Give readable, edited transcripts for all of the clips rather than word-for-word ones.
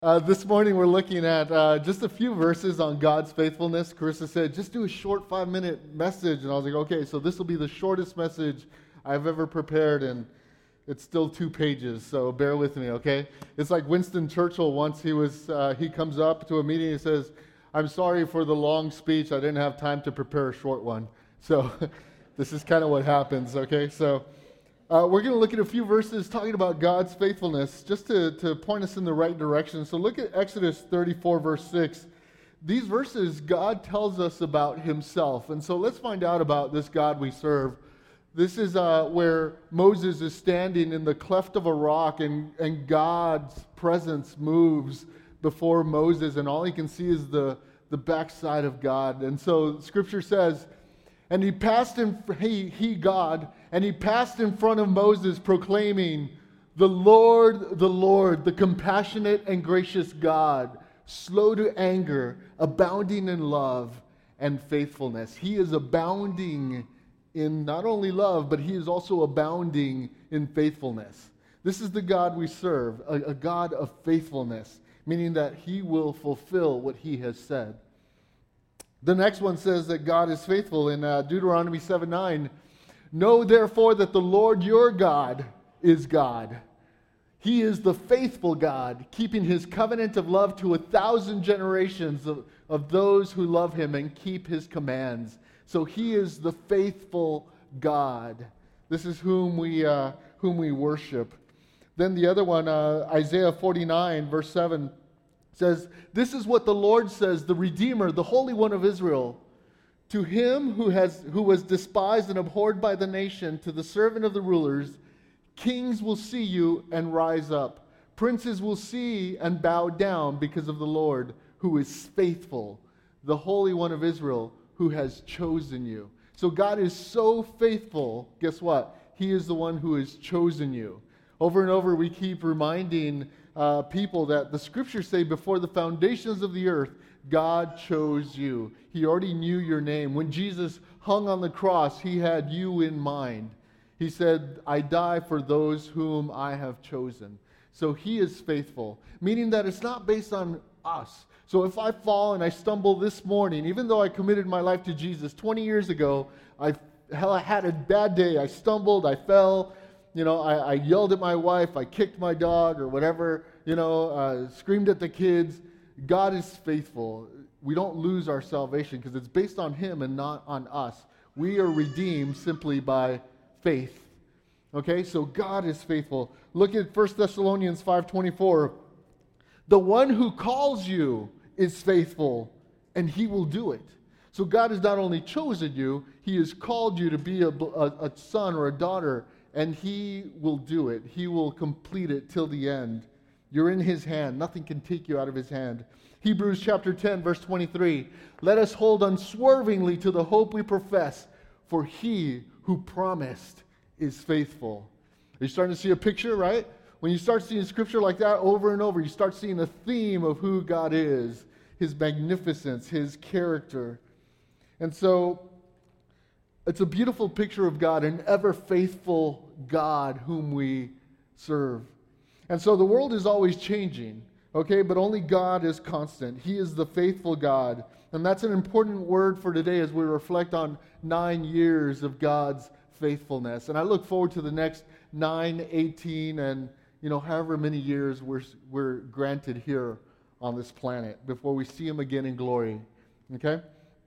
This morning we're looking at just a few verses on God's faithfulness. Carissa said, just do a short 5-minute message. And I was like, okay, so this will be the shortest message I've ever prepared, and it's still 2 pages, so bear with me, okay? It's like Winston Churchill once, he comes up to a meeting and says, I'm sorry for the long speech, I didn't have time to prepare a short one. So this is kind of what happens, okay? So we're going to look at a few verses talking about God's faithfulness just to point us in the right direction. So look at Exodus 34, verse 6. These verses, God tells us about himself. And so let's find out about this God we serve. This is where Moses is standing in the cleft of a rock, and God's presence moves before Moses, and all he can see is the backside of God. And so Scripture says, and he passed in, God, and he passed in front of Moses proclaiming, the Lord, the compassionate and gracious God, slow to anger, abounding in love and faithfulness. He is abounding in not only love, but he is also abounding in faithfulness. This is the God we serve, a God of faithfulness, meaning that he will fulfill what he has said. The next one says that God is faithful in Deuteronomy 7:9. Know therefore that the Lord your God is God. He is the faithful God, keeping his covenant of love to 1,000 generations of those who love him and keep his commands. So he is the faithful God. This is whom we worship. Then the other one, Isaiah 49, verse 7, says, this is what the Lord says, the Redeemer, the Holy One of Israel. To him who was despised and abhorred by the nation, to the servant of the rulers, kings will see you and rise up. Princes will see and bow down because of the Lord, who is faithful, the Holy One of Israel, who has chosen you. So God is so faithful. Guess what? He is the one who has chosen you. Over and over we keep reminding people that the scriptures say before the foundations of the earth, God chose you. He already knew your name. When Jesus hung on the cross, he had you in mind. He said, I die for those whom I have chosen. So he is faithful, meaning that it's not based on us. So if I fall and I stumble this morning, even though I committed my life to Jesus 20 years ago, I had a bad day, I stumbled, I fell, I yelled at my wife, I kicked my dog or whatever, screamed at the kids. God is faithful. We don't lose our salvation because it's based on him and not on us. We are redeemed simply by faith. Okay, so God is faithful. Look at 1 Thessalonians 5:24. The one who calls you is faithful, and he will do it. So God has not only chosen you, he has called you to be a son or a daughter, and he will do it. He will complete it till the end. You're in his hand. Nothing can take you out of his hand. Hebrews chapter 10, verse 23. Let us hold unswervingly to the hope we profess, for he who promised is faithful. Are you starting to see a picture, right? When you start seeing scripture like that over and over, you start seeing a theme of who God is, his magnificence, his character. And so it's a beautiful picture of God, an ever faithful God whom we serve. And so the world is always changing, okay, but only God is constant. He is the faithful God. And that's an important word for today as we reflect on 9 years of God's faithfulness. And I look forward to the next 9, 18, and however many years we're granted here on this planet before we see him again in glory. Okay?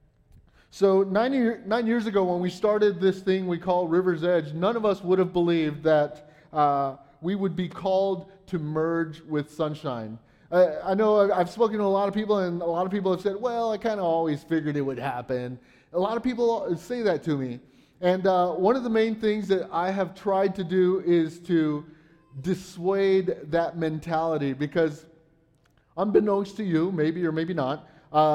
So 9 years ago when we started this thing we call River's Edge, none of us would have believed that we would be called to merge with Sunshine. I know I've spoken to a lot of people, and a lot of people have said, well, I kind of always figured it would happen. A lot of people say that to me. And one of the main things that I have tried to do is to dissuade that mentality, because unbeknownst to you, maybe or maybe not,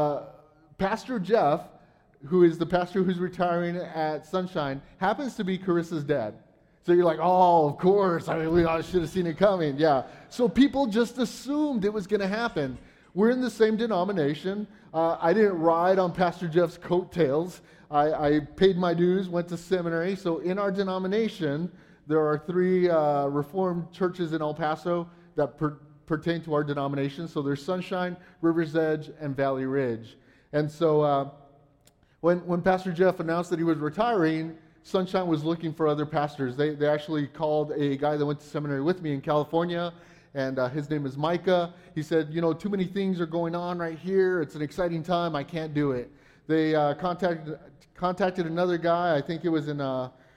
Pastor Jeff, who is the pastor who's retiring at Sunshine, happens to be Carissa's dad. So you're like, oh, of course, we all should have seen it coming. Yeah. So people just assumed it was going to happen. We're in the same denomination. I didn't ride on Pastor Jeff's coattails. I paid my dues, went to seminary. So in our denomination, there are 3 Reformed churches in El Paso that pertain to our denomination. So there's Sunshine, River's Edge, and Valley Ridge. And so when Pastor Jeff announced that he was retiring, Sunshine was looking for other pastors. They actually called a guy that went to seminary with me in California, and his name is Micah. He said, too many things are going on right here. It's an exciting time. I can't do it. They contacted another guy. I think it was in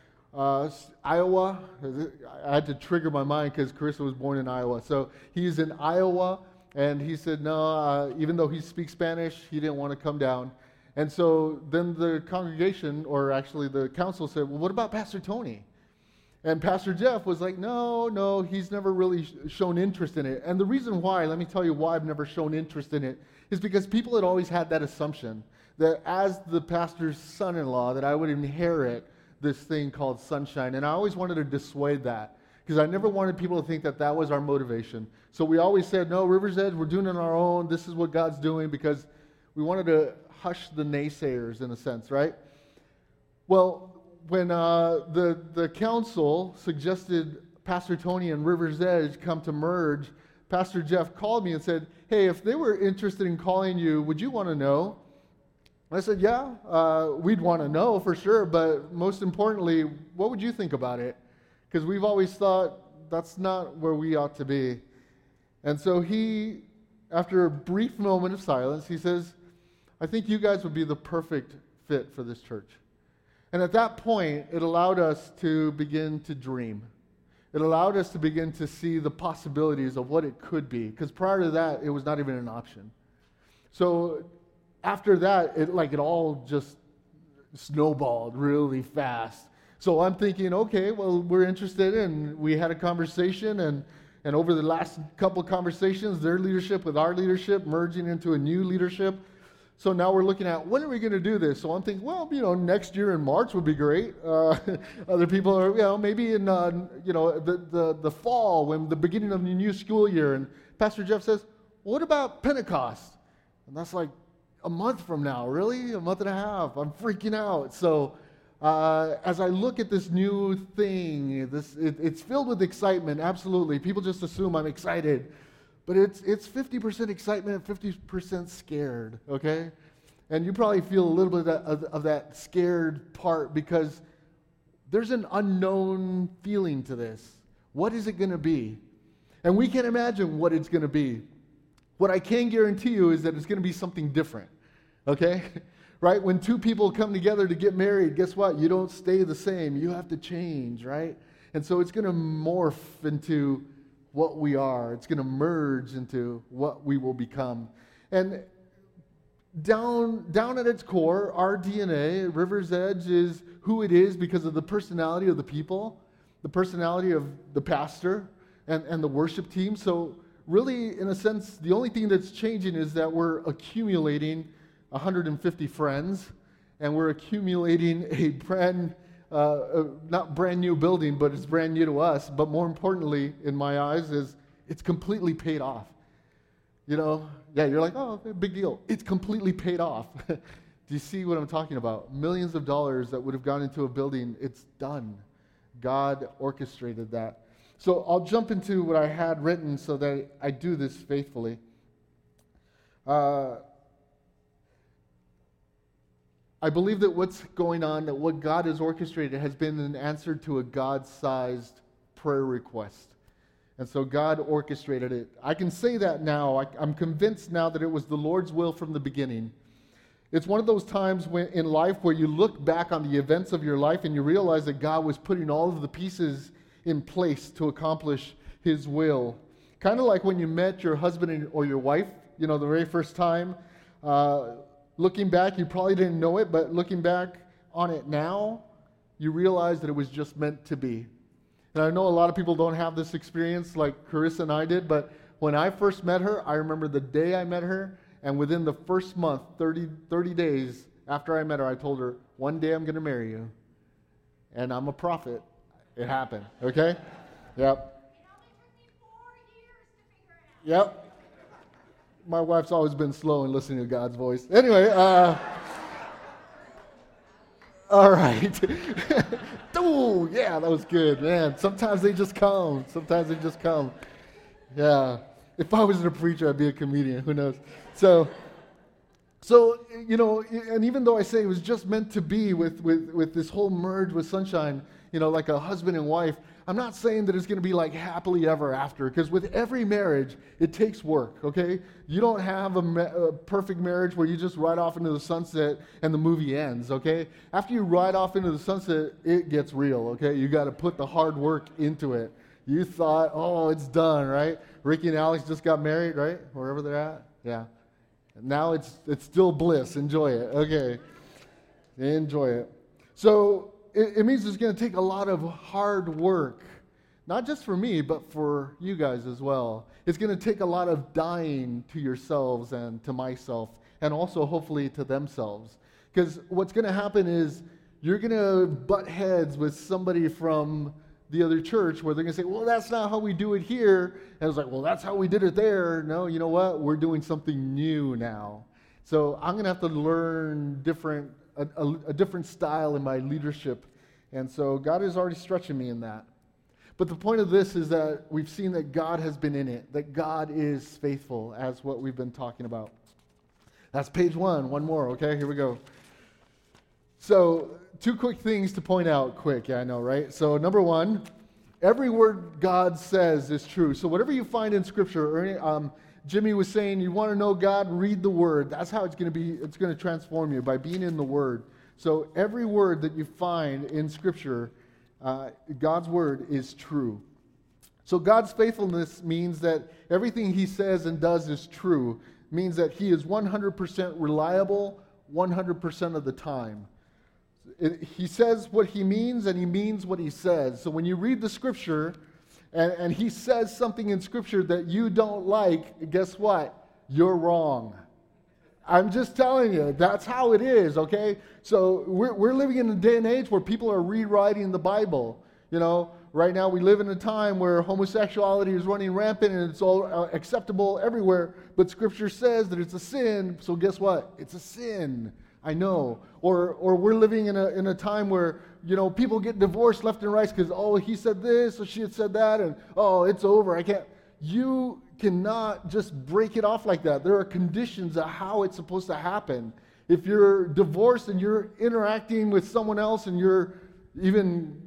Iowa. I had to trigger my mind because Carissa was born in Iowa. So he's in Iowa, and he said, no, even though he speaks Spanish, he didn't want to come down. And so then the congregation, or actually the council, said, well, what about Pastor Tony? And Pastor Jeff was like, no, he's never really shown interest in it. And the reason why, let me tell you why I've never shown interest in it, is because people had always had that assumption that as the pastor's son-in-law, that I would inherit this thing called Sunshine. And I always wanted to dissuade that, because I never wanted people to think that that was our motivation. So we always said, no, River's Edge, we're doing it on our own. This is what God's doing, because we wanted to hush the naysayers in a sense, right? Well, when the council suggested Pastor Tony and River's Edge come to merge, Pastor Jeff called me and said, hey, if they were interested in calling you, would you want to know? I said, yeah, we'd want to know for sure, but most importantly, what would you think about it? Because we've always thought that's not where we ought to be. And so he, after a brief moment of silence, he says, I think you guys would be the perfect fit for this church. And at that point, it allowed us to begin to dream. It allowed us to begin to see the possibilities of what it could be, because prior to that, it was not even an option. So after that, it all just snowballed really fast. So I'm thinking, okay, well, we're interested, and we had a conversation, and over the last couple conversations, their leadership with our leadership merging into a new leadership. So now we're looking at, when are we going to do this? So I'm thinking, well, next year in March would be great. Other people are, maybe in, the fall, when the beginning of the new school year. And Pastor Jeff says, well, what about Pentecost? And that's like a month from now, really? A month and a half. I'm freaking out. So as I look at this new thing, it's filled with excitement, absolutely. People just assume I'm excited. But it's 50% excitement, 50% scared, okay? And you probably feel a little bit of that scared part, because there's an unknown feeling to this. What is it going to be? And we can't imagine what it's going to be. What I can guarantee you is that it's going to be something different, okay? Right? When two people come together to get married, guess what? You don't stay the same. You have to change, right? And so it's going to morph into what we are. It's going to merge into what we will become. And down at its core, our DNA, River's Edge, is who it is because of the personality of the people, the personality of the pastor, and the worship team. So really, in a sense, the only thing that's changing is that we're accumulating 150 friends, and we're accumulating a not brand new building, but it's brand new to us. But more importantly, in my eyes, is it's completely paid off. You're like, oh, big deal. It's completely paid off. Do you see what I'm talking about? Millions of dollars that would have gone into a building, it's done. God orchestrated that. So I'll jump into what I had written so that I do this faithfully. I believe that what's going on, that what God has orchestrated, has been an answer to a God-sized prayer request. And so God orchestrated it. I can say that now. I'm convinced now that it was the Lord's will from the beginning. It's one of those times in life where you look back on the events of your life and you realize that God was putting all of the pieces in place to accomplish His will. Kind of like when you met your husband or your wife, the very first time. Looking back, you probably didn't know it, but looking back on it now, you realize that it was just meant to be. And I know a lot of people don't have this experience like Carissa and I did, but when I first met her, I remember the day I met her, and within the first month, 30 days after I met her, I told her, one day I'm going to marry you. And I'm a prophet. It happened, okay? Yep. It only took me 4 years to figure it out. Yep. My wife's always been slow in listening to God's voice. Anyway, all right. Ooh, yeah, that was good, man. Sometimes they just come. Yeah. If I wasn't a preacher, I'd be a comedian. Who knows? So, and even though I say it was just meant to be with this whole merge with Sunshine, like a husband and wife, I'm not saying that it's going to be like happily ever after, because with every marriage, it takes work, okay? You don't have a perfect marriage where you just ride off into the sunset and the movie ends, okay? After you ride off into the sunset, it gets real, okay? You got to put the hard work into it. You thought, oh, it's done, right? Ricky and Alex just got married, right? Wherever they're at, yeah. Now it's still bliss. Enjoy it, okay? Enjoy it. So it means it's going to take a lot of hard work, not just for me, but for you guys as well. It's going to take a lot of dying to yourselves and to myself, and also hopefully to themselves. Because what's going to happen is you're going to butt heads with somebody from the other church where they're going to say, well, that's not how we do it here. And it's like, well, that's how we did it there. No, you know what? We're doing something new now. So I'm going to have to learn a different style in my leadership. And so God is already stretching me in that. But the point of this is that we've seen that God has been in it, that God is faithful, as what we've been talking about. That's page 1. One more, okay? Here we go. So 2 quick things to point out quick. Yeah, I know, right? So number 1, every word God says is true. So whatever you find in Scripture, Jimmy was saying, you want to know God, read the Word. That's how it's going to be. It's going to transform you, by being in the Word. So every word that you find in Scripture, God's Word is true. So God's faithfulness means that everything He says and does is true. Means that He is 100% reliable 100% of the time. He says what He means, and He means what He says. So when you read the Scripture, and He says something in Scripture that you don't like, guess what? You're wrong. I'm just telling you, that's how it is, okay? So we're living in a day and age where people are rewriting the Bible. Right now we live in a time where homosexuality is running rampant and it's all acceptable everywhere, but Scripture says that it's a sin, so guess what? It's a sin. I know. Or we're living in a time where, people get divorced left and right because, oh, he said this or she had said that, and, oh, it's over. I can't. You cannot just break it off like that. There are conditions of how it's supposed to happen. If you're divorced and you're interacting with someone else and you're even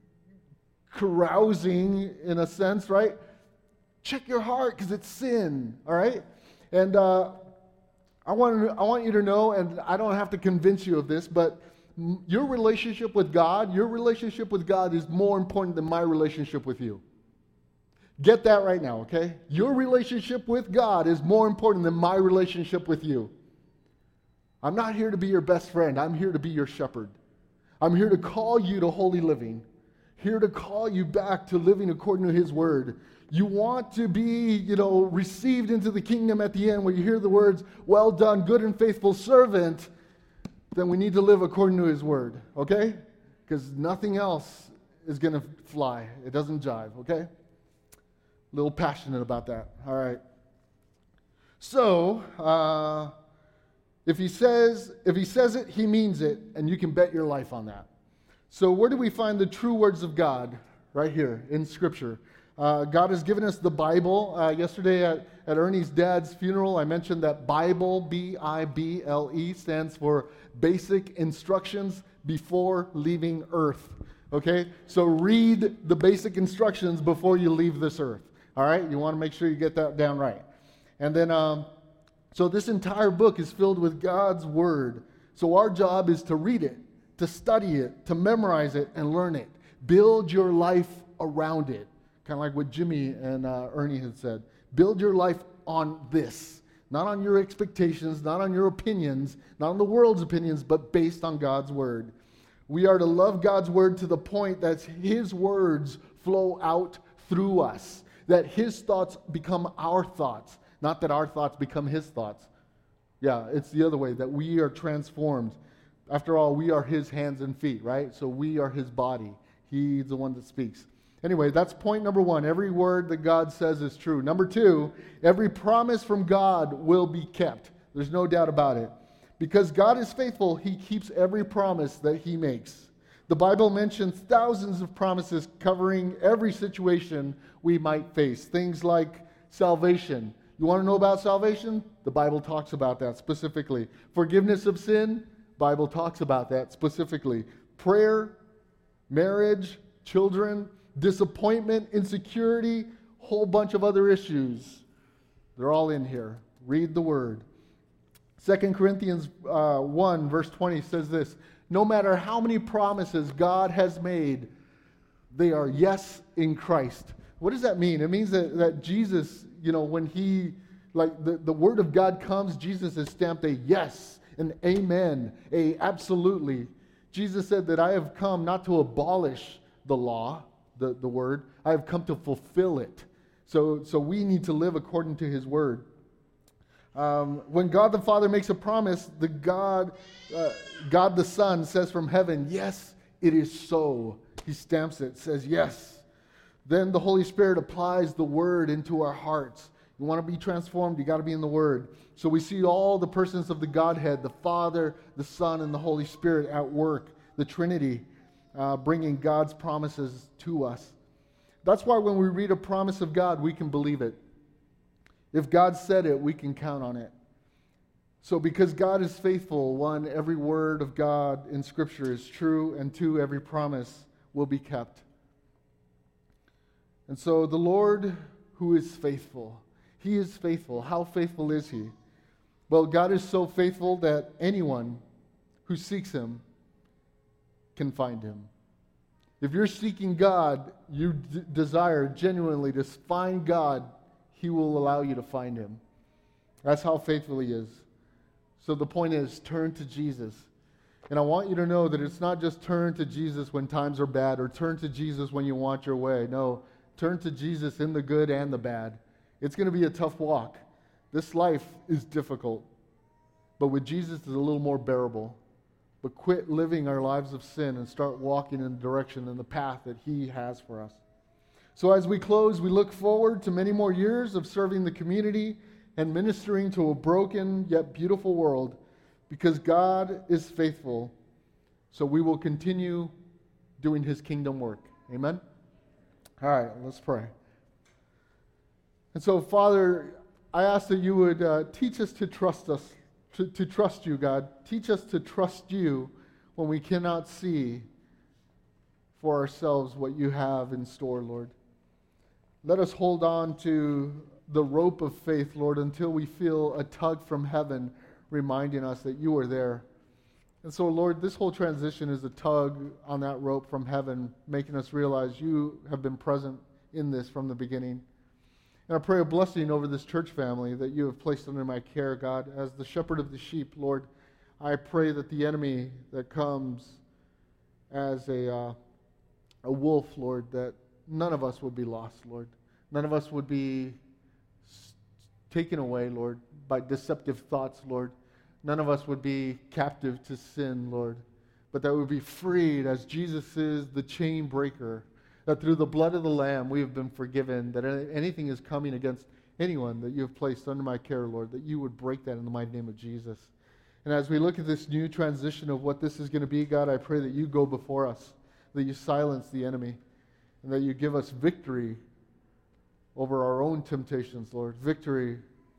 carousing in a sense, right? Check your heart, because it's sin, all right? And I want you to know, and I don't have to convince you of this, but your relationship with God is more important than my relationship with you. Get that right now, okay? Your relationship with God is more important than my relationship with you. I'm not here to be your best friend. I'm here to be your shepherd. I'm here to call you to holy living. Here to call you back to living according to His Word. You want to be, received into the kingdom at the end where you hear the words, well done, good and faithful servant, then we need to live according to His Word, okay? Because nothing else is going to fly. It doesn't jive, okay? A little passionate about that. All right. So, if he says it, He means it, and you can bet your life on that. So where do we find the true words of God? Right here in Scripture. God has given us the Bible. Yesterday at Ernie's dad's funeral, I mentioned that Bible, B-I-B-L-E, stands for Basic Instructions Before Leaving Earth. Okay? So read the basic instructions before you leave this earth. All right? You want to make sure you get that down right. And then, so this entire book is filled with God's Word. So our job is to read it, to study it, to memorize it, and learn it. Build your life around it. Kind of like what Jimmy and Ernie had said. Build your life on this. Not on your expectations, not on your opinions, not on the world's opinions, but based on God's Word. We are to love God's Word to the point that His words flow out through us. That His thoughts become our thoughts. Not that our thoughts become His thoughts. Yeah, it's the other way, that we are transformed. After all, we are His hands and feet, right? So we are His body. He's the one that speaks. Anyway, that's point number 1. Every word that God says is true. Number 2, every promise from God will be kept. There's no doubt about it. Because God is faithful, He keeps every promise that He makes. The Bible mentions thousands of promises covering every situation we might face. Things like Salvation. You want to know about salvation? The Bible talks about that specifically. Forgiveness of sin? Bible talks about that specifically. Prayer, marriage, children, disappointment, insecurity, whole bunch of other issues. They're all in here. Read the Word. 2 Corinthians 1 verse 20 says this, no matter how many promises God has made, they are yes in Christ. What does that mean? It means that Jesus, when he, the Word of God comes, Jesus has stamped a yes, an amen, a absolutely. Jesus said that I have come not to abolish the law, the Word. I have come to fulfill it. So we need to live according to His Word. When God the Father makes a promise, God the Son says from heaven, yes, it is so. He stamps it, says yes. Then the Holy Spirit applies the Word into our hearts. You want to be transformed, you got to be in the Word. So we see all the persons of the Godhead, the Father, the Son, and the Holy Spirit at work, the Trinity, bringing God's promises to us. That's why when we read a promise of God, we can believe it. If God said it, we can count on it. So because God is faithful, one, every word of God in Scripture is true, and two, every promise will be kept. And so the Lord who is faithful, He is faithful. How faithful is He? Well, God is so faithful that anyone who seeks Him can find Him. If you're seeking God, you desire genuinely to find God, He will allow you to find Him. That's how faithful He is. So the point is, turn to Jesus. And I want you to know that it's not just turn to Jesus when times are bad or turn to Jesus when you want your way. No, turn to Jesus in the good and the bad. It's going to be a tough walk. This life is difficult. But with Jesus, it's a little more bearable. But quit living our lives of sin and start walking in the direction and the path that He has for us. So as we close, we look forward to many more years of serving the community and ministering to a broken yet beautiful world because God is faithful. So we will continue doing His kingdom work. Amen? All right, let's pray. And so, Father, I ask that you would teach us, to trust you, God. Teach us to trust you when we cannot see for ourselves what you have in store, Lord. Let us hold on to the rope of faith, Lord, until we feel a tug from heaven reminding us that you are there. And so, Lord, this whole transition is a tug on that rope from heaven, making us realize you have been present in this from the beginning. And I pray a blessing over this church family that you have placed under my care, God. As the shepherd of the sheep, Lord, I pray that the enemy that comes as a wolf, Lord, that none of us would be lost, Lord. None of us would be taken away, Lord, by deceptive thoughts, Lord. None of us would be captive to sin, Lord, but that we would be freed as Jesus is the chain breaker, that through the blood of the Lamb we have been forgiven, that anything is coming against anyone that you have placed under my care, Lord, that you would break that in the mighty name of Jesus. And as we look at this new transition of what this is going to be, God, I pray that you go before us, that you silence the enemy, and that you give us victory over our own temptations, Lord, victory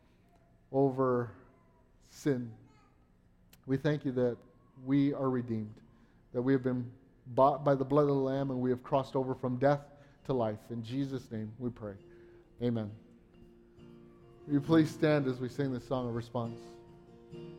over sin. We thank you that we are redeemed, that we have been bought by the blood of the Lamb, and we have crossed over from death to life. In Jesus' name we pray. Amen. Will you please stand as we sing this song of response?